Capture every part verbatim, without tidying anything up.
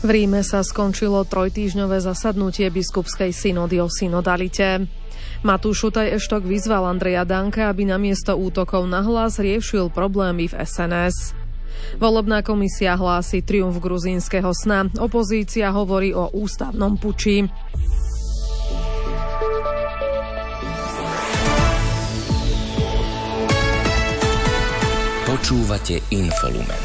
V Ríme sa skončilo trojtýždňové zasadnutie biskupskej synody o synodalite. Matúš Šutaj-Eštok vyzval Andreja Danka, aby namiesto útokov na hlas riešil problémy v es en es. Volebná komisia hlási triumf gruzínskeho sna. Opozícia hovorí o ústavnom puči. Počúvate Infolumen.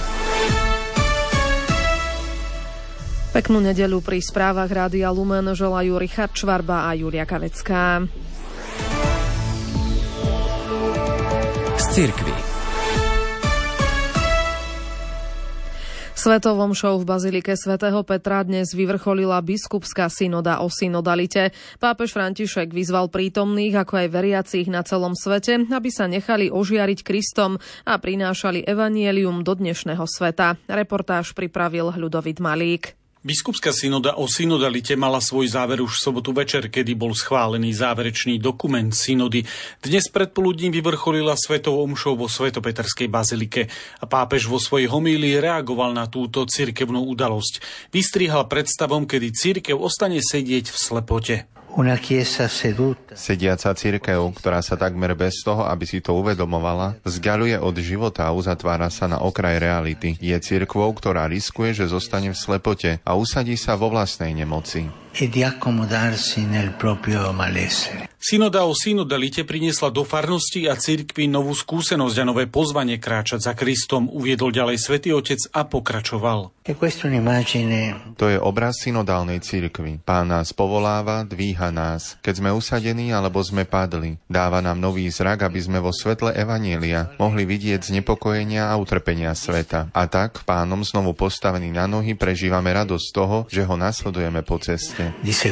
Peknú nedeľu pri správach Rádia Lumen želajú Richard Čvarba a Julia Kavecká. Z cirkvi. Svetovom show v Bazilike svätého Petra dnes vyvrcholila biskupská synoda o synodalite. Pápež František vyzval prítomných, ako aj veriacich na celom svete, aby sa nechali ožiariť Kristom a prinášali evanjelium do dnešného sveta. Reportáž pripravil Ľudovít Malík. Biskupská synoda o synodalite mala svoj záver už v sobotu večer, kedy bol schválený záverečný dokument synody. Dnes predpoludním vyvrcholila svetovou omšou vo Svetopetrskej bazilike a pápež vo svojej homílii reagoval na túto cirkevnú udalosť. Vystrihal predstavom, kedy cirkev ostane sedieť v slepote. Sediaca cirkev, ktorá sa takmer bez toho, aby si to uvedomovala, vzdialuje od života a uzatvára sa na okraj reality. Je cirkvou, ktorá riskuje, že zostane v slepote a usadí sa vo vlastnej nemoci. Synoda o synodalite priniesla do farnosti a cirkvi novú skúsenosť a nové pozvanie kráčať za Kristom, uviedol ďalej Svätý Otec a pokračoval. To je obraz synodálnej cirkvi. Pán nás povoláva, dvíha nás. Keď sme usadení alebo sme padli, dáva nám nový zrak, aby sme vo svetle evanjelia mohli vidieť znepokojenia a utrpenia sveta. A tak, Pánom znovu postavení na nohy, prežívame radosť toho, že ho nasledujeme po ceste.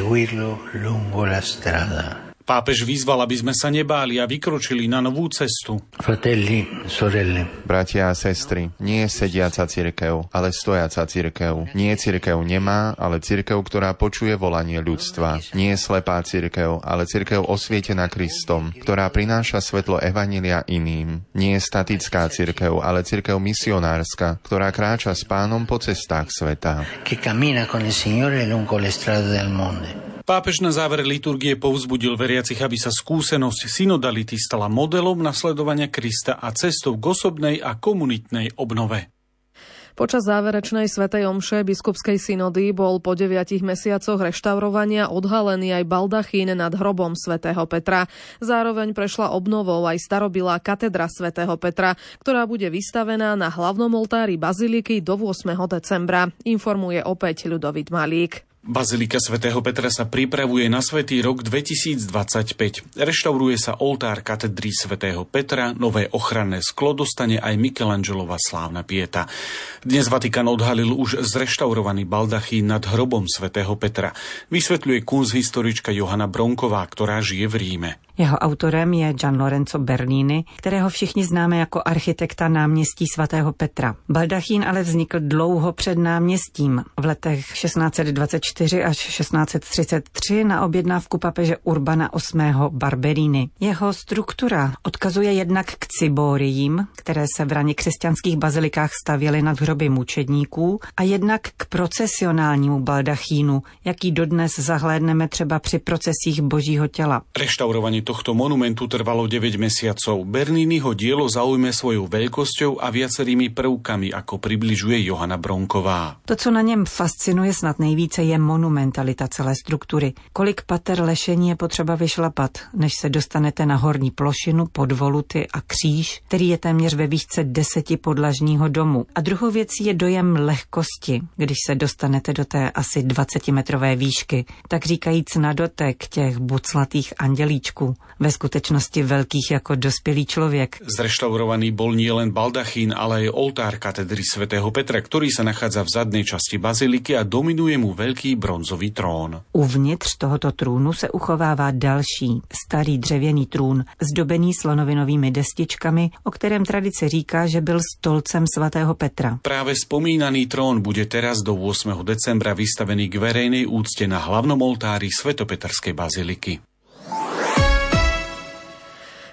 Pápež vyzval, aby sme sa nebáli a vykročili na novú cestu. Fratelli, sorelle. Bratia a sestry, nie je sediaca cirkev, ale stojaca cirkev. Nie je cirkev nemá, ale cirkev, ktorá počuje volanie ľudstva. Nie je slepá cirkev, ale cirkev osvietená Kristom, ktorá prináša svetlo evanjelia iným. Nie je statická cirkev, ale cirkev misionárska, ktorá kráča s Pánom po cestách sveta. Que camina con el Signore lungo le strade del mondo. Pápež na záver liturgie povzbudil veriacich, aby sa skúsenosť synodality stala modelom nasledovania Krista a cestou k osobnej a komunitnej obnove. Počas záverečnej svätej omše biskupskej synody bol po deviatich mesiacoch reštaurovania odhalený aj baldachín nad hrobom svätého Petra. Zároveň prešla obnovou aj starobilá katedra svätého Petra, ktorá bude vystavená na hlavnom oltári baziliky do ôsmeho decembra, informuje opäť Ľudovít Malík. Bazilika svätého Petra sa pripravuje na svätý rok dvetisícdvadsaťpäť. Reštauruje sa oltár katedry svätého Petra, nové ochranné sklo dostane aj Michelangelova slávna pieta. Dnes Vatikán odhalil už zreštaurovaný baldachín nad hrobom svätého Petra. Vysvetľuje kunsthistorička Johana Bronková, ktorá žije v Ríme. Jeho autorem je Gian Lorenzo Bernini, kterého všichni známe jako architekta náměstí svatého Petra. Baldachín ale vznikl dlouho před náměstím, v letech šestnáct dvacet čtyři až šestnáct třicet tři na objednávku papeže Urbana osmého Barberini. Jeho struktura odkazuje jednak k ciboriím, které se v raně křesťanských bazilikách stavěly nad hroby mučedníků, a jednak k procesionálnímu baldachínu, jaký dodnes zahlédneme třeba při procesích Božího těla. Reštaurovanie tohto monumentu trvalo deväť mesiacov. Berniniho dielo zaujme svojou veľkosťou a viacerými prvkami, ako približuje Johana Bronková. To, co na něm fascinuje snad nejvíce, je monumentalita celé struktury. Kolik pater lešení je potřeba vyšlapat, než se dostanete na horní plošinu, podvoluty a kříž, který je téměř ve výšce deseti podlažního domu. A druhou věcí je dojem lehkosti, když se dostanete do té asi dvacetimetrové výšky, tak říkajíc na dotek těch buclatých andělíčků. Ve skutečnosti veľkých ako dospelý človek. Zreštaurovaný bol nielen baldachín, ale aj oltár katedry svätého Petra, ktorý sa nachádza v zadnej časti baziliky a dominuje mu veľký bronzový trón. Uvnitř tohoto trůnu se uchovává další, starý dřevěný trůn, zdobený slonovinovými destičkami, o kterém tradice říká, že byl stolcem svatého Petra. Práve spomínaný trón bude teraz do ôsmeho decembra vystavený k verejnej úcte na hlavnom oltári Svetopetrskej baziliky.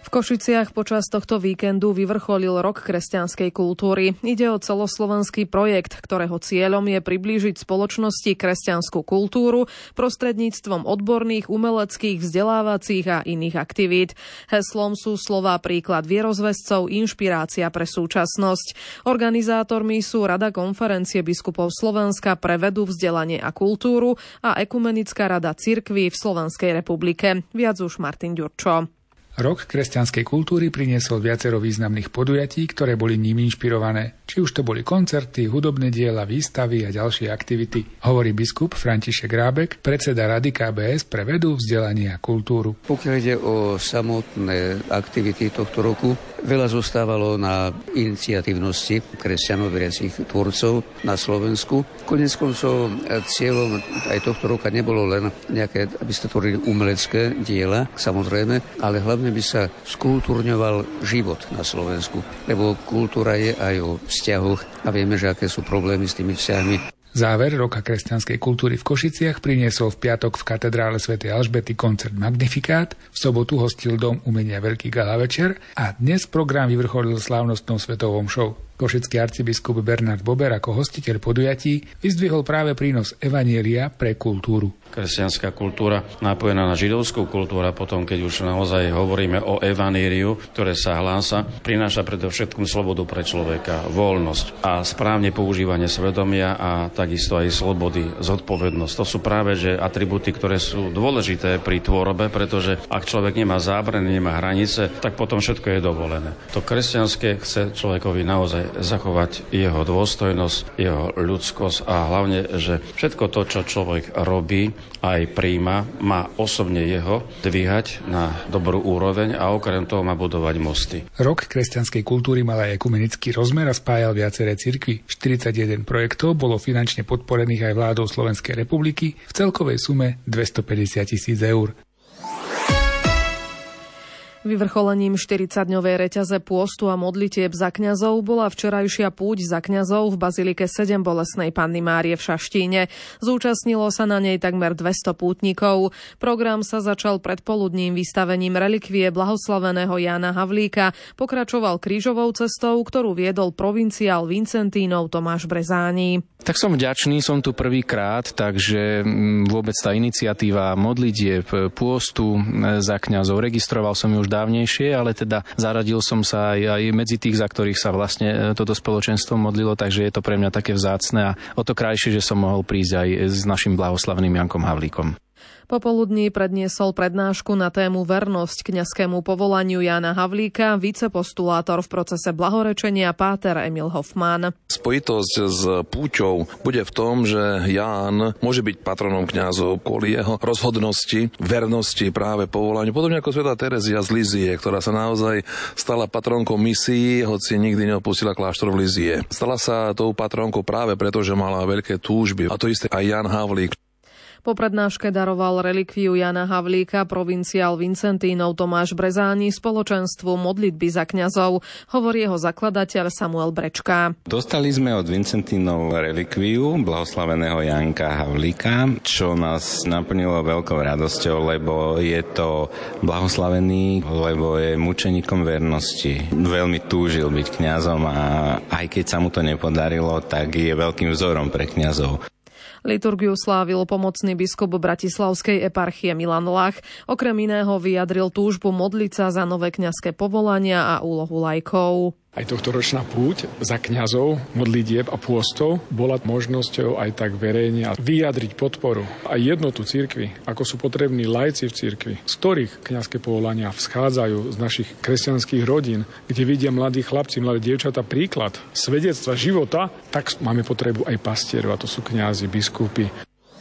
V Košiciach počas tohto víkendu vyvrcholil Rok kresťanskej kultúry. Ide o celoslovenský projekt, ktorého cieľom je priblížiť spoločnosti kresťanskú kultúru prostredníctvom odborných, umeleckých, vzdelávacích a iných aktivít. Heslom sú slová príklad vierozvescov, inšpirácia pre súčasnosť. Organizátormi sú Rada konferencie biskupov Slovenska pre vedu, vzdelanie a kultúru a Ekumenická rada cirkví v Slovenskej republike. Viac už Martin Ďurčo. Rok kresťanskej kultúry priniesol viacero významných podujatí, ktoré boli ním inšpirované. Či už to boli koncerty, hudobné diela, výstavy a ďalšie aktivity, hovorí biskup František Rábek, predseda Rady ká bé es pre vedu, vzdelanie a kultúru. Pokiaľ ide o samotné aktivity tohto roku, veľa zostávalo na iniciatívnosti kresťanov, veriacich tvorcov na Slovensku. Konec koncov cieľom aj tohto roka nebolo len nejaké, aby ste tvorili umelecké diela, samozrejme, ale hlavne by sa skultúrňoval život na Slovensku, lebo kultúra je aj o vzťahoch a vieme, že aké sú problémy s tými vzťahmi. Záver Roka kresťanskej kultúry v Košiciach priniesol v piatok v katedrále svätej Alžbety koncert Magnifikát, v sobotu hostil Dom umenia Veľký gala večer a dnes program vyvrcholil slávnostnou svetovou omšou. Košický arcibiskup Bernard Bober ako hostiteľ podujatí vyzdvihol práve prínos evanjelia pre kultúru. Kresťanská kultúra napojená na židovskú kultúru, a potom, keď už naozaj hovoríme o evanjeliu, ktoré sa hlása, prináša predovšetkým slobodu pre človeka, voľnosť a správne používanie svedomia a takisto aj slobody, zodpovednosť. To sú práve že atribúty, ktoré sú dôležité pri tvorbe, pretože ak človek nemá zábrany, nemá hranice, tak potom všetko je dovolené. To kresťanské chce človekovi naozaj zachovať jeho dôstojnosť, jeho ľudskosť a hlavne, že všetko to, čo človek robí, aj príjma, má osobne jeho dvíhať na dobrú úroveň a okrem toho má budovať mosty. Rok kresťanskej kultúry mal aj ekumenický rozmer a spájal viaceré cirkvi. štyridsaťjeden projektov bolo finančne podporených aj vládou Slovenskej republiky v celkovej sume dvestopäťdesiat tisíc eur. Vyvrcholením štyridsaťdňovej reťaze pôstu a modlitieb za kňazov bola včerajšia púť za kňazov v bazilike sedem Bolestnej Panny Márie v Šaštíne. Zúčastnilo sa na nej takmer dvesto pútnikov. Program sa začal predpoludním vystavením relikvie blahoslaveného Jána Havlíka, pokračoval krížovou cestou, ktorú viedol provinciál Vincentínov Tomáš Brezáni. Tak som vďačný, som tu prvýkrát, takže vôbec tá iniciatíva modlitieb pôstu za kňazov, registroval som ju už dávnejšie, ale teda zaradil som sa aj, aj medzi tých, za ktorých sa vlastne toto spoločenstvo modlilo, takže je to pre mňa také vzácne a o to krajšie, že som mohol prísť aj s našim blahoslavným Jankom Havlíkom. Popoludní predniesol prednášku na tému vernosť kňazskému povolaniu Jána Havlíka vicepostulátor v procese blahorečenia páter Emil Hoffman. Spojitosť s púťou bude v tom, že Ján môže byť patronom kňazov kvôli jeho rozhodnosti, vernosti práve povolaniu. Podobne ako svätá Terezia z Lizie, ktorá sa naozaj stala patronkou misií, hoci nikdy neopustila kláštor v Lizie. Stala sa tou patronkou práve preto, že mala veľké túžby. A to isté aj Ján Havlík. Po prednáške daroval relikviu Jána Havlíka provinciál Vincentínov Tomáš Brezáni spoločenstvu modlitby za kňazov, hovorí jeho zakladateľ Samuel Brečka. Dostali sme od Vincentínov relikviu blahoslaveného Janka Havlíka, čo nás naplnilo veľkou radosťou, lebo je to blahoslavený, lebo je mučeníkom vernosti. Veľmi túžil byť kňazom a aj keď sa mu to nepodarilo, tak je veľkým vzorom pre kňazov. Liturgiu slávil pomocný biskup bratislavskej eparchie Milan Lach. Okrem iného vyjadril túžbu modliť sa za nové kňazské povolania a úlohu laikov. Aj tohtoročná púť za kňazov, modlitieb a pôstov bola možnosťou aj tak verejne vyjadriť podporu a jednotu cirkvi, ako sú potrební laici v cirkvi, z ktorých kňazské povolania vschádzajú z našich kresťanských rodín, kde vidia mladí chlapci, mladé dievčatá príklad svedectva života, tak máme potrebu aj pastierov, a to sú kňazi, biskupy.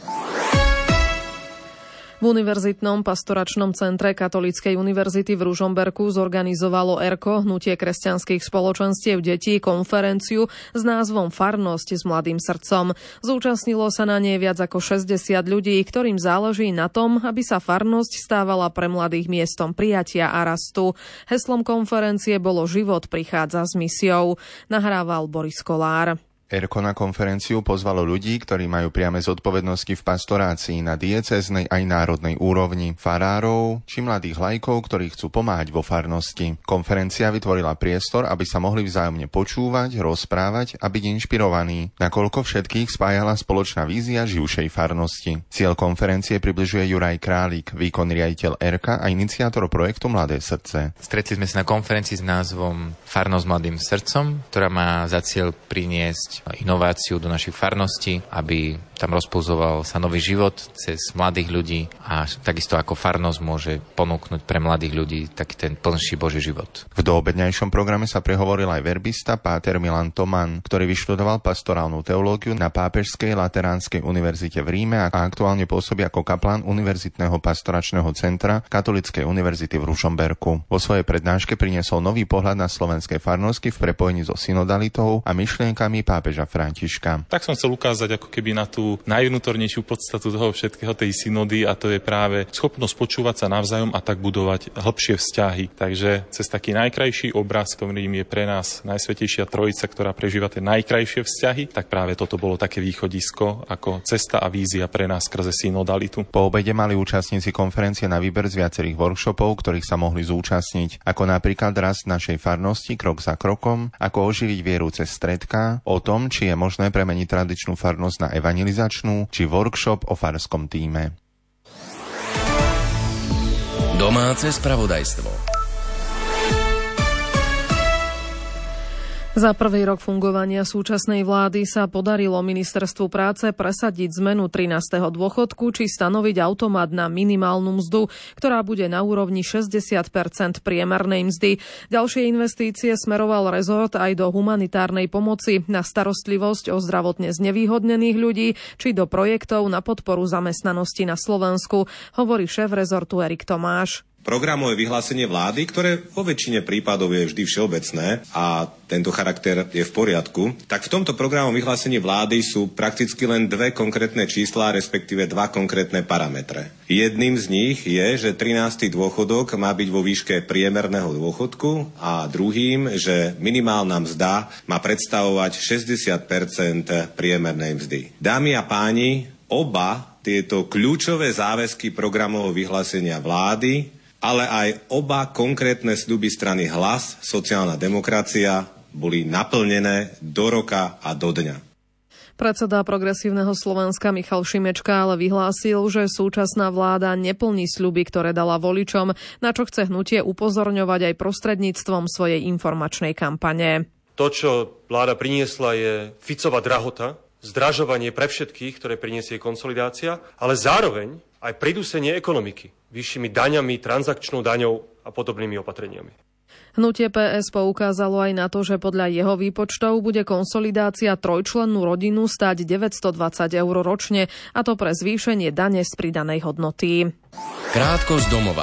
V Univerzitnom pastoračnom centre Katolíckej univerzity v Ružomberku zorganizovalo ERKO, hnutie kresťanských spoločenstiev detí, konferenciu s názvom Farnosť s mladým srdcom. Zúčastnilo sa na nej viac ako šesťdesiat ľudí, ktorým záleží na tom, aby sa farnosť stávala pre mladých miestom prijatia a rastu. Heslom konferencie bolo Život prichádza s misiou. Nahrával Boris Kolár. Erko na konferenciu pozvalo ľudí, ktorí majú priame zodpovednosti v pastorácii na diecéznej aj národnej úrovni, farárov či mladých laikov, ktorí chcú pomáhať vo farnosti. Konferencia vytvorila priestor, aby sa mohli vzájomne počúvať, rozprávať a byť inšpirovaní, nakoľko všetkých spájala spoločná vízia živšej farnosti. Cieľ konferencie približuje Juraj Králik, výkonný riaditeľ Erka a iniciátor projektu Mladé srdce. Stretli sme sa na konferencii s názvom Farnosť mladým srdcom, ktorá má za cieľ priniesť inováciu do našich farností, aby tam rozpulzoval sa nový život cez mladých ľudí a takisto ako farnosť môže ponúknuť pre mladých ľudí taký ten plnší Boží život. V doobedňajšom programe sa prehovoril aj verbista páter Milan Toman, ktorý vyštudoval pastorálnu teológiu na Pápežskej lateránskej univerzite v Ríme a aktuálne pôsobí ako kaplán Univerzitného pastoračného centra Katolíckej univerzity v Ružomberku. Vo svojej prednáške priniesol nový pohľad na slovenské farnosti v prepojení so synodalitou a myšlienkami pápeža Františka. Tak som chcel ukázať ako keby na tú najvnútornejšiu podstatu toho všetkého, tej synody, a to je práve schopnosť počúvať sa navzájom a tak budovať hlbšie vzťahy. Takže cez taký najkrajší obraz, ktorým je pre nás Najsvätejšia Trojica, ktorá prežíva tie najkrajšie vzťahy, tak práve toto bolo také východisko ako cesta a vízia pre nás skrze synodalitu. Po obede mali účastníci konferencie na výber z viacerých workshopov, ktorých sa mohli zúčastniť, ako napríklad rast našej farnosti krok za krokom, ako oživiť vieru cez stredká, o tom, či je možné premeniť tradičnú farnosť na evangelizačnú, či workshop o farskom tíme. Domáce spravodajstvo. Za prvý rok fungovania súčasnej vlády sa podarilo ministerstvu práce presadiť zmenu trinásteho dôchodku či stanoviť automat na minimálnu mzdu, ktorá bude na úrovni šesťdesiat percent priemernej mzdy. Ďalšie investície smeroval rezort aj do humanitárnej pomoci, na starostlivosť o zdravotne znevýhodnených ľudí či do projektov na podporu zamestnanosti na Slovensku, hovorí šéf rezortu Erik Tomáš. Programové vyhlásenie vlády, ktoré vo väčšine prípadov je vždy všeobecné a tento charakter je v poriadku, tak v tomto programovom vyhlásení vlády sú prakticky len dve konkrétne čísla, respektíve dva konkrétne parametre. Jedným z nich je, že trinásty dôchodok má byť vo výške priemerného dôchodku a druhým, že minimálna mzda má predstavovať šesťdesiat percent priemernej mzdy. Dámy a páni, oba tieto kľúčové záväzky programového vyhlásenia vlády, ale aj oba konkrétne sľuby strany Hlas, sociálna demokracia, boli naplnené do roka a do dňa. Predseda Progresívneho Slovenska Michal Šimečka ale vyhlásil, že súčasná vláda neplní sľuby, ktoré dala voličom, na čo chce hnutie upozorňovať aj prostredníctvom svojej informačnej kampane. To, čo vláda priniesla, je Ficová drahota, zdražovanie pre všetkých, ktoré priniesie konsolidácia, ale zároveň aj pridúsenie ekonomiky vyššími daňami, transakčnou daňou a podobnými opatreniami. Hnutie pé es poukázalo aj na to, že podľa jeho výpočtov bude konsolidácia trojčlennú rodinu stáť deväťstodvadsať eur ročne, a to pre zvýšenie dane z pridanej hodnoty. Krátko z domova.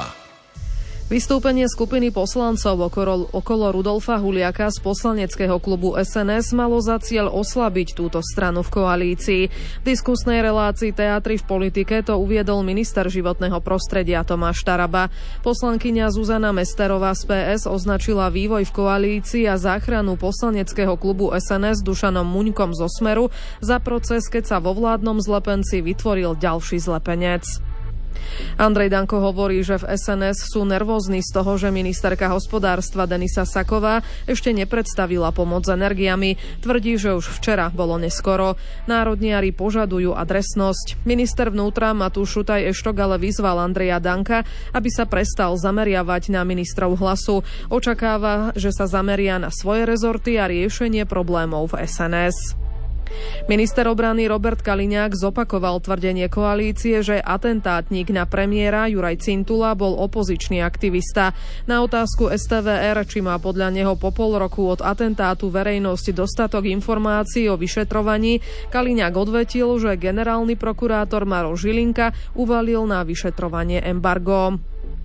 Vystúpenie skupiny poslancov okolo, okolo Rudolfa Huliaka z poslaneckého klubu es en es malo za cieľ oslabiť túto stranu v koalícii. V diskusnej relácii Teatri v politike to uviedol minister životného prostredia Tomáš Taraba. Poslankyňa Zuzana Mesterová z pé es označila vývoj v koalícii a záchranu poslaneckého klubu es en es Dušanom Muňkom zo Smeru za proces, keď sa vo vládnom zlepenci vytvoril ďalší zlepenec. Andrej Danko hovorí, že v es en es sú nervózni z toho, že ministerka hospodárstva Denisa Saková ešte nepredstavila pomoc s energiami. Tvrdí, že už včera bolo neskoro. Národniari požadujú adresnosť. Minister vnútra Matúš Šutaj Eštok ale vyzval Andreja Danka, aby sa prestal zameriavať na ministrov Hlasu. Očakáva, že sa zameria na svoje rezorty a riešenie problémov v es en es. Minister obrany Robert Kaliňák zopakoval tvrdenie koalície, že atentátnik na premiéra Juraj Cintula bol opozičný aktivista. Na otázku es té vé er, či má podľa neho po pol roku od atentátu verejnosť dostatok informácií o vyšetrovaní, Kaliňák odvetil, že generálny prokurátor Maroš Žilinka uvalil na vyšetrovanie embargo.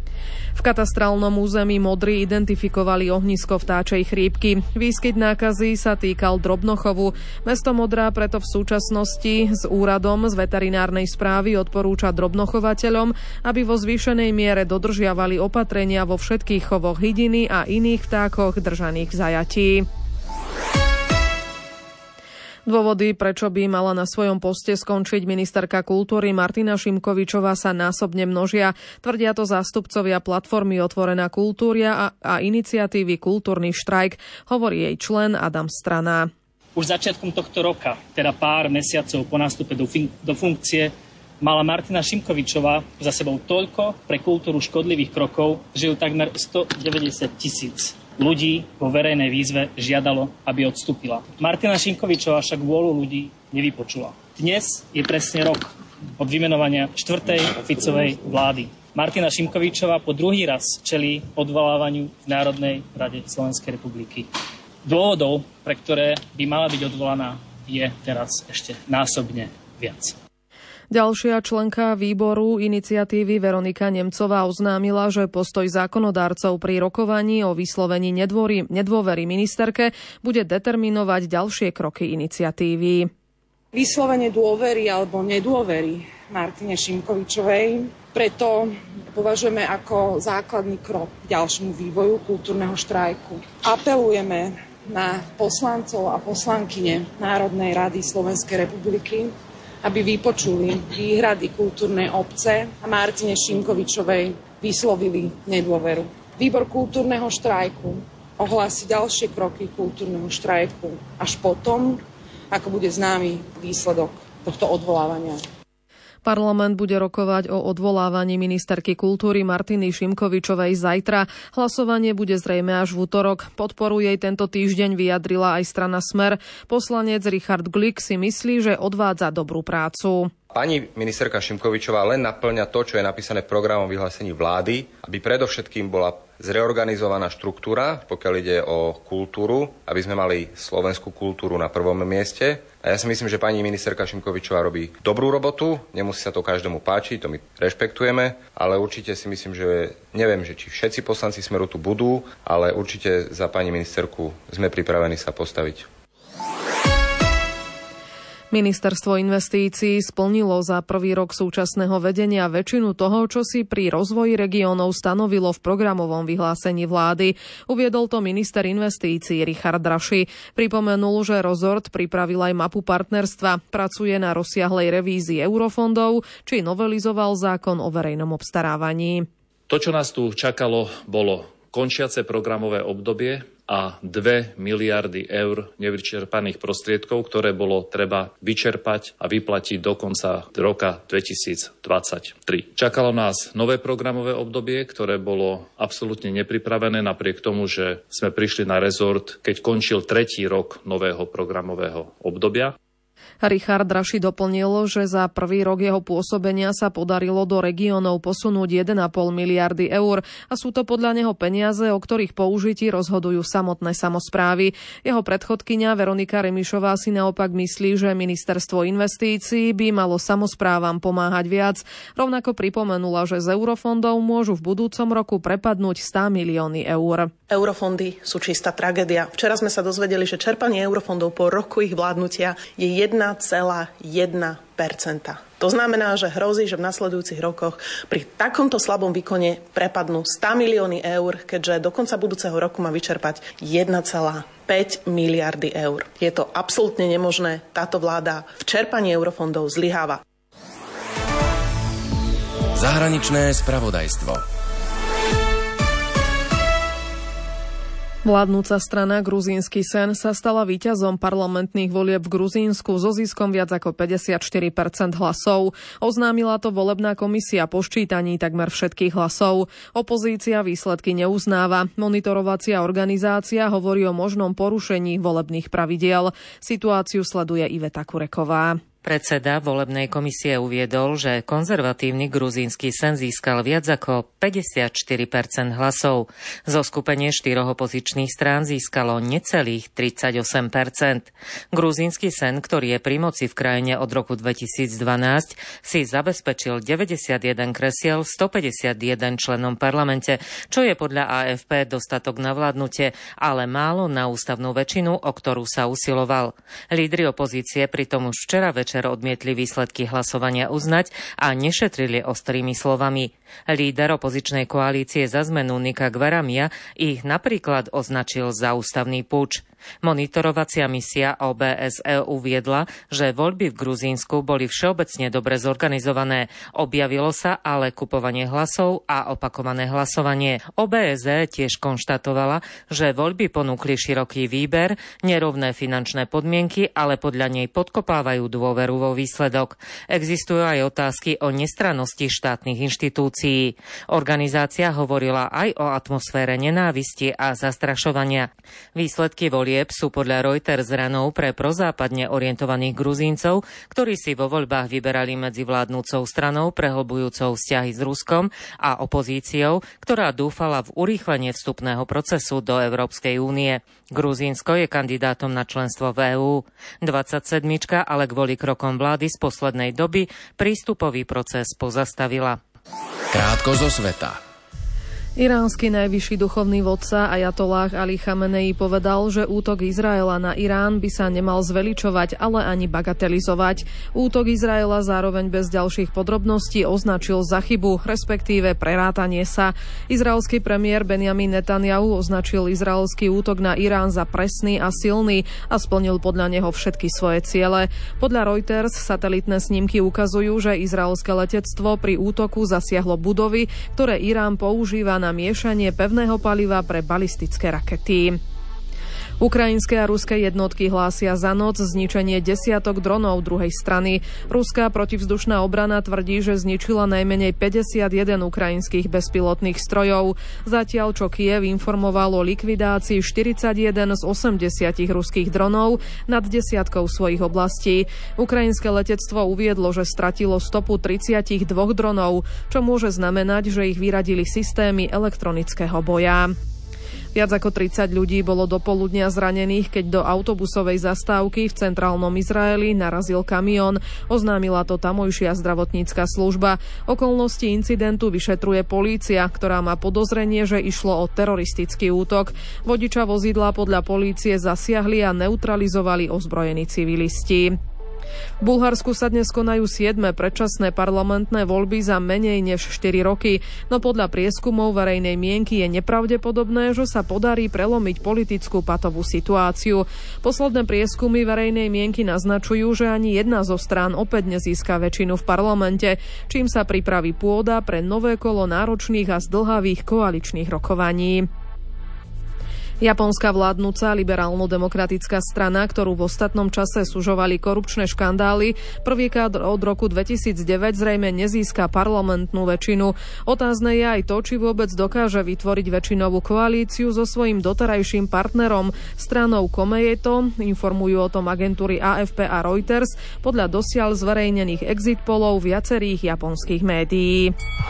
V katastrálnom území Modry identifikovali ohnisko vtáčej chrípky. Výskyt nákazy sa týkal drobnochovu. Mesto Modrá preto v súčasnosti s úradom z veterinárnej správy odporúča drobnochovateľom, aby vo zvýšenej miere dodržiavali opatrenia vo všetkých chovoch hydiny a iných vtákoch držaných v zajatí. Dôvody, prečo by mala na svojom poste skončiť ministerka kultúry Martina Šimkovičová, sa násobne množia. Tvrdia to zástupcovia platformy Otvorená kultúra a, a iniciatívy Kultúrny štrajk, hovorí jej člen Adam Strana. Už začiatkom tohto roka, teda pár mesiacov po nástupe do, fun- do funkcie, mala Martina Šimkovičová za sebou toľko pre kultúru škodlivých krokov, že ju takmer stodeväťdesiat tisíc ľudí vo verejnej výzve žiadalo, aby odstúpila. Martina Šimkovičová však vôľu ľudí nevypočula. Dnes je presne rok od vymenovania štvrtej Ficovej vlády. Martina Šimkovičová po druhý raz čelí odvolávaniu v Národnej rade Slovenskej republiky. Dôvodov, pre ktoré by mala byť odvolaná, je teraz ešte násobne viac. Ďalšia členka výboru iniciatívy Veronika Nemcová oznámila, že postoj zákonodárcov pri rokovaní o vyslovení nedôvery, nedôvery ministerke bude determinovať ďalšie kroky iniciatívy. Vyslovenie dôvery alebo nedôvery Martine Šimkovičovej preto považujeme ako základný krok k ďalšiemu vývoju kultúrneho štrajku. Apelujeme na poslancov a poslankyne Národnej rady Slovenskej republiky, aby vypočuli výhrady kultúrnej obce a Martine Šimkovičovej vyslovili nedôveru. Výbor kultúrneho štrajku ohlási ďalšie kroky kultúrneho štrajku až potom, ako bude známy výsledok tohto odvolávania. Parlament bude rokovať o odvolávaní ministerky kultúry Martiny Šimkovičovej zajtra. Hlasovanie bude zrejme až v utorok. Podporu jej tento týždeň vyjadrila aj strana Smer. Poslanec Richard Glik si myslí, že odvádza dobrú prácu. Pani ministerka Šimkovičová len naplňa to, čo je napísané v programovom vyhlásení vlády, aby predovšetkým bola zreorganizovaná štruktúra, pokiaľ ide o kultúru, aby sme mali slovenskú kultúru na prvom mieste. A ja si myslím, že pani ministerka Šimkovičová robí dobrú robotu, nemusí sa to každému páčiť, to my rešpektujeme, ale určite si myslím, že neviem, že či všetci poslanci Smeru tu budú, ale určite za pani ministerku sme pripravení sa postaviť. Ministerstvo investícií splnilo za prvý rok súčasného vedenia väčšinu toho, čo si pri rozvoji regiónov stanovilo v programovom vyhlásení vlády. Uviedol to minister investícií Richard Draši. Pripomenul, že rezort pripravil aj mapu partnerstva, pracuje na rozsiahlej revízii eurofondov, či novelizoval zákon o verejnom obstarávaní. To, čo nás tu čakalo, bolo končiace programové obdobie a dve miliardy eur nevyčerpaných prostriedkov, ktoré bolo treba vyčerpať a vyplatiť do konca roka dvetisícdvadsaťtri. Čakalo nás nové programové obdobie, ktoré bolo absolútne nepripravené napriek tomu, že sme prišli na rezort, keď končil tretí rok nového programového obdobia. Richard Draši doplnil, že za prvý rok jeho pôsobenia sa podarilo do regiónov posunúť jeden a pol miliardy eur a sú to podľa neho peniaze, o ktorých použití rozhodujú samotné samosprávy. Jeho predchodkyňa Veronika Remišová si naopak myslí, že ministerstvo investícií by malo samosprávam pomáhať viac. Rovnako pripomenula, že z eurofondov môžu v budúcom roku prepadnúť sto milióny eur. Eurofondy sú čistá tragédia. Včera sme sa dozvedeli, že čerpanie eurofondov po roku ich vládnutia je jeden celá jedna percenta. To znamená, že hrozí, že v nasledujúcich rokoch pri takomto slabom výkone prepadnú sto milióny eur, keďže do konca budúceho roku má vyčerpať jeden celá päť miliardy eur. Je to absolútne nemožné. Táto vláda v čerpaní eurofondov zlyháva. Zahraničné spravodajstvo. Vládnúca strana Gruzínsky sen sa stala víťazom parlamentných volieb v Gruzínsku so ziskom viac ako päťdesiatštyri percent hlasov. Oznámila to volebná komisia po ščítaní takmer všetkých hlasov. Opozícia výsledky neuznáva. Monitorovacia organizácia hovorí o možnom porušení volebných pravidiel. Situáciu sleduje Iveta Kureková. Predseda volebnej komisie uviedol, že konzervatívny gruzínsky sen získal viac ako päťdesiatštyri percent hlasov. Zoskupenie štyroch opozičných strán získalo necelých tridsaťosem percent. Gruzínsky sen, ktorý je pri moci v krajine od roku dvetisícdvanásť, si zabezpečil deväťdesiatjeden kresiel stopäťdesiatjeden členom parlamente, čo je podľa á ef pé dostatok na vládnutie, ale málo na ústavnú väčšinu, o ktorú sa usiloval. Lídri opozície pritom už včera večer odmietli výsledky hlasovania uznať a nešetrili ostrými slovami. Líder opozičnej koalície Za zmenu Nika Gveramia ich napríklad označil za ústavný puč. Monitorovacia misia ó bé es é uviedla, že voľby v Gruzínsku boli všeobecne dobre zorganizované. Objavilo sa ale kupovanie hlasov a opakované hlasovanie. ó bé es é tiež konštatovala, že voľby ponúkli široký výber, nerovné finančné podmienky, ale podľa nej podkopávajú dôveru vo výsledok. Existujú aj otázky o nestrannosti štátnych inštitúcií. Organizácia hovorila aj o atmosfére nenávisti a zastrašovania. Výsledky volieb sú podľa Reuters ranou pre prozápadne orientovaných Gruzíncov, ktorí si vo voľbách vyberali medzi vládnúcou stranou prehlbujúcou vzťahy s Ruskom a opozíciou, ktorá dúfala v urýchlenie vstupného procesu do Európskej únie. Gruzínsko je kandidátom na členstvo v EÚ. dvadsaťsedmička ale kvôli krokom vlády z poslednej doby prístupový proces pozastavila. Krátko zo sveta. Iránsky najvyšší duchovný vodca Ajatolláh Ali Chamenei povedal, že útok Izraela na Irán by sa nemal zveličovať, ale ani bagatelizovať. Útok Izraela zároveň bez ďalších podrobností označil za chybu, respektíve prerátanie sa. Izraelský premiér Benjamin Netanjahu označil izraelský útok na Irán za presný a silný a splnil podľa neho všetky svoje ciele. Podľa Reuters satelitné snímky ukazujú, že izraelské letectvo pri útoku zasiahlo budovy, ktoré Irán používa na miešanie pevného paliva pre balistické rakety. Ukrajinské a ruské jednotky hlásia za noc zničenie desiatok dronov druhej strany. Ruská protivzdušná obrana tvrdí, že zničila najmenej päťdesiatjeden ukrajinských bezpilotných strojov. Zatiaľ, čo Kyjev informoval o likvidácii štyridsaťjeden z osemdesiat ruských dronov nad desiatkou svojich oblastí. Ukrajinské letectvo uviedlo, že stratilo stopu tridsaťdva dronov, čo môže znamenať, že ich vyradili systémy elektronického boja. Viac ako tridsať ľudí bolo dopoludnia zranených, keď do autobusovej zastávky v centrálnom Izraeli narazil kamión. Oznámila to tamojšia zdravotnícka služba. Okolnosti incidentu vyšetruje polícia, ktorá má podozrenie, že išlo o teroristický útok. Vodiča vozidla podľa polície zasiahli a neutralizovali ozbrojení civilisti. V Bulharsku sa dnes konajú siedme predčasné parlamentné voľby za menej než štyri roky, no podľa prieskumov verejnej mienky je nepravdepodobné, že sa podarí prelomiť politickú patovú situáciu. Posledné prieskumy verejnej mienky naznačujú, že ani jedna zo strán opäť nezíska väčšinu v parlamente, čím sa pripraví pôda pre nové kolo náročných a zdĺhavých koaličných rokovaní. Japonská vládnuca liberálno-demokratická strana, ktorú v ostatnom čase sužovali korupčné škandály, prvýkrát od roku dvetisícdeväť zrejme nezíska parlamentnú väčšinu. Otázne je aj to, či vôbec dokáže vytvoriť väčšinovú koalíciu so svojím doterajším partnerom, stranou Komeito, informujú o tom agentúry á ef pé a Reuters, podľa dosiaľ zverejnených exit pollov viacerých japonských médií.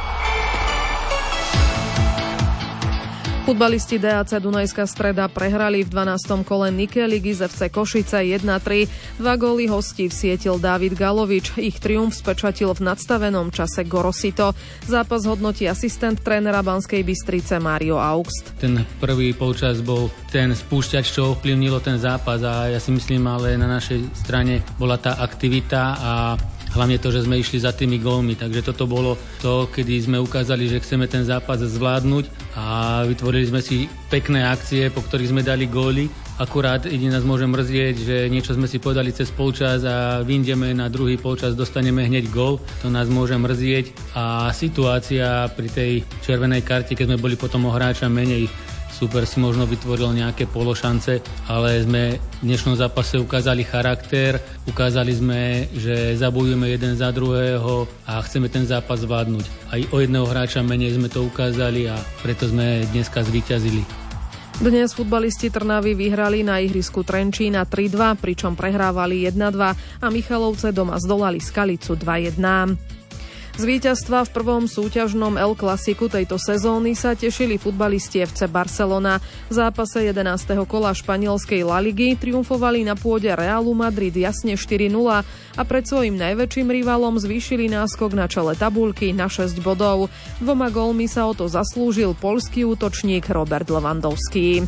Futbalisti dé á cé Dunajská Streda prehrali v dvanástom kole Nike ligy z ef cé Košice jeden tri. Dva góly hostí vsietil Dávid Galovič. Ich triumf spečatil v nadstavenom čase Gorosito. Zápas hodnotí asistent trénera Banskej Bystrice Mário Augst. Ten prvý polčas bol ten spúšťač, čo ovplyvnilo ten zápas a ja si myslím, ale na našej strane bola tá aktivita a hlavne to, že sme išli za tými gólmi, takže toto bolo to, kedy sme ukázali, že chceme ten zápas zvládnuť a vytvorili sme si pekné akcie, po ktorých sme dali góly. Akurát jediné nás môže mrzieť, že niečo sme si povedali cez polčas a vyjdeme na druhý polčas, dostaneme hneď gól. To nás môže mrzieť a situácia pri tej červenej karte, keď sme boli potom o hráča menej, super si možno vytvoril nejaké pološance, ale sme v dnešnom zápase ukázali charakter, ukázali sme, že zabojujeme jeden za druhého a chceme ten zápas zvládnuť. Aj o jedného hráča menej sme to ukázali a preto sme dneska zvíťazili. Dnes futbalisti Trnavy vyhrali na ihrisku Trenčína tri dva, pričom prehrávali jeden dva a Michalovce doma zdolali Skalicu dva jeden. Z víťazstva v prvom súťažnom El Clasiku tejto sezóny sa tešili futbalisti ef cé Barcelona. V zápase jedenásteho kola španielskej La Ligy triumfovali na pôde Realu Madrid jasne štyri nula a pred svojím najväčším rivalom zvýšili náskok na čele tabuľky na šesť bodov. Dvoma gólmi sa o to zaslúžil poľský útočník Robert Lewandowski.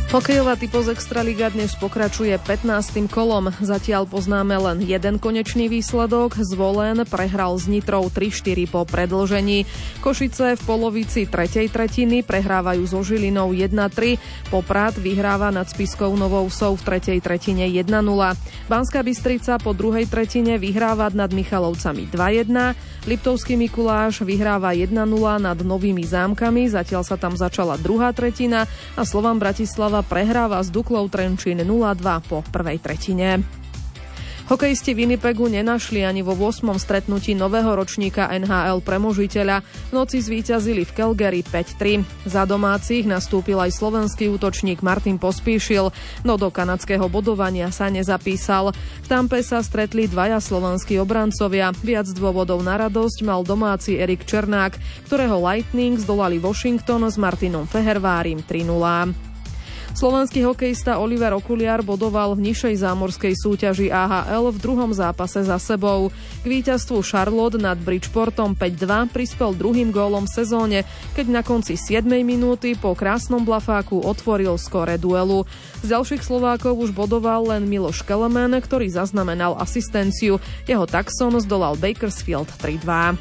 Hokejová typos Extraliga dnes pokračuje pätnástym kolom. Zatiaľ poznáme len jeden konečný výsledok. Zvolen prehral s Nitrou tri štyri po predĺžení. Košice v polovici tretej tretiny prehrávajú so Žilinou jeden tri. Poprad vyhráva nad Spiskou Novou Vsou v tretej tretine jeden nula. Banská Bystrica po druhej tretine vyhráva nad Michalovcami dva jedna. Liptovský Mikuláš vyhráva jeden nula nad Novými Zámkami. Zatiaľ sa tam začala druhá tretina a Slovan Bratislava prehráva s Duklou Trenčín nula dva po prvej tretine. Hokejisti Winnipegu nenašli ani vo ôsmom stretnutí nového ročníka en há el premožiteľa. V noci zvíťazili v Calgary päť tri. Za domácich nastúpil aj slovenský útočník Martin Pospíšil, no do kanadského bodovania sa nezapísal. V Tampe sa stretli dvaja slovenskí obrancovia. Viac dôvodov na radosť mal domáci Erik Černák, ktorého Lightning zdolali Washington s Martinom Fehervárim tri nula. Slovenský hokejista Oliver Okuliar bodoval v nižšej zámorskej súťaži á há el v druhom zápase za sebou. K víťazstvu Charlotte nad Bridgeportom päť dva prispel druhým gólom v sezóne, keď na konci siedmej minúty po krásnom blafáku otvoril skóre duelu. Z ďalších Slovákov už bodoval len Miloš Kelemen, ktorý zaznamenal asistenciu. Jeho Taxon zdolal Bakersfield tri dva.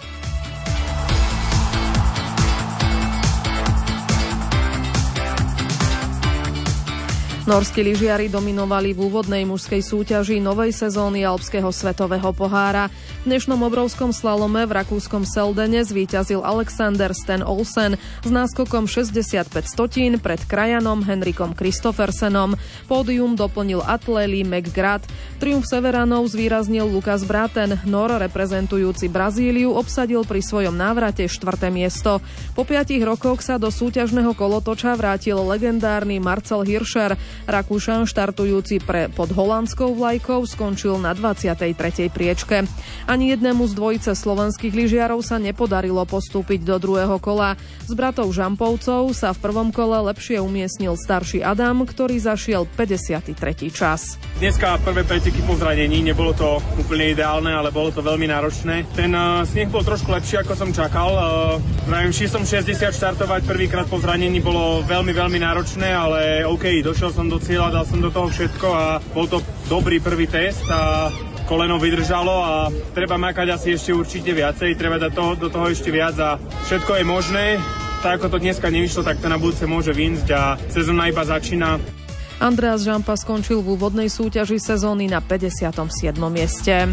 Norskí lyžiari dominovali v úvodnej mužskej súťaži novej sezóny alpského svetového pohára. V dnešnom obrovskom slalome v rakúskom Seldene zvíťazil Alexander Sten Olsen s náskokom šesťdesiatpäť stotín pred krajanom Henrikom Kristoffersenom. Pódium doplnil Atleli McGrath. Triumf Severanov zvýraznil Lukas Braten. Nor, reprezentujúci Brazíliu, obsadil pri svojom návrate štvrté miesto. Po piatich rokoch sa do súťažného kolotoča vrátil legendárny Marcel Hirscher. Rakúšan štartujúci pre pod holandskou vlajkou skončil na dvadsiatej tretej priečke. Ani jednému z dvojice slovenských lyžiarov sa nepodarilo postúpiť do druhého kola. S bratov Žampovcov sa v prvom kole lepšie umiestnil starší Adam, ktorý zašiel päťdesiaty tretí čas. Dneska prvé preteky po zranení, nebolo to úplne ideálne, ale bolo to veľmi náročné. Ten uh, sneh bol trošku lepší, ako som čakal. Uh, Vravím, šli som šesťdesiat štartovať prvýkrát po zranení, bolo veľmi, veľmi náročné, ale OK, došiel som do cieľa, dal som do toho všetko a bol to dobrý prvý test a koleno vydržalo a treba makať asi ešte určite viacej, treba dať toho, do toho ešte viac a všetko je možné. Tak ako to dneska nevyšlo, tak to na budúce môže vynsť a sezóna iba začína. Andreas Žampa skončil v úvodnej súťaži sezóny na päťdesiatom siedmom mieste.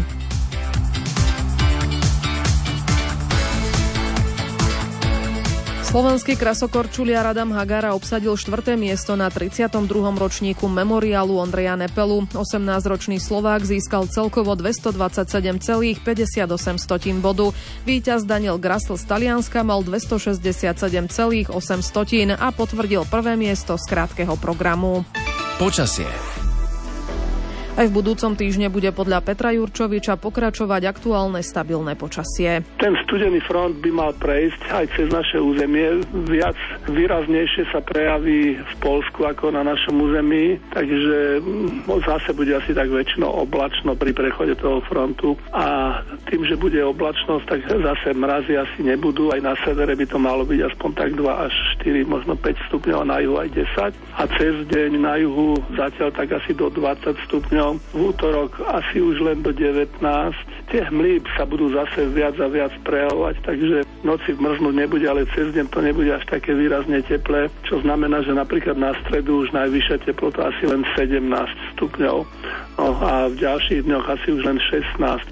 Slovenský krasokorčuliar Adam Hagara obsadil štvrté miesto na tridsiatom druhom ročníku memoriálu Ondreja Nepelu. osemnásťročný Slovák získal celkovo dvestodvadsaťsedem celých päťdesiatosem bodu. Víťaz Daniel Grassl z Talianska mal dvestošesťdesiatsedem celých osem a potvrdil prvé miesto z krátkeho programu. Počasie. Aj v budúcom týždne bude podľa Petra Jurčoviča pokračovať aktuálne stabilné počasie. Ten studený front by mal prejsť aj cez naše územie. Viac výraznejšie sa prejaví v Poľsku ako na našom území, takže zase bude asi tak väčšinou oblačno pri prechode toho frontu. A tým, že bude oblačnosť, tak zase mrazy asi nebudú. Aj na severe by to malo byť aspoň tak dva až štyri, možno päť stupňov, na juhu aj desať. A cez deň na juhu zatiaľ tak asi do dvadsať stupňov. V útorok asi už len do devätnásť. Tie hmly sa budú zase viac a viac prejavovať, takže v noci mrznúť nebude, ale cez deň to nebude až také výrazne teplé, čo znamená, že napríklad na stredu už najvyššia teplota asi len sedemnásť stupňov. No a v ďalších dňoch asi už len šestnásť.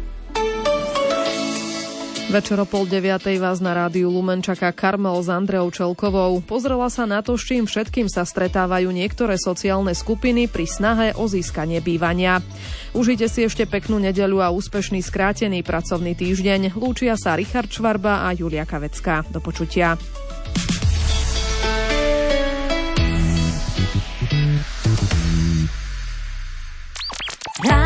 Večer o pol deviatej vás na rádiu Lumen čaká Karmel s Andreou Čelkovou. Pozrela sa na to, s čím všetkým sa stretávajú niektoré sociálne skupiny pri snahe o získanie bývania. Užite si ešte peknú nedeľu a úspešný skrátený pracovný týždeň. Lúčia sa Richard Švarba a Julia Kavecká. Do počutia. Ja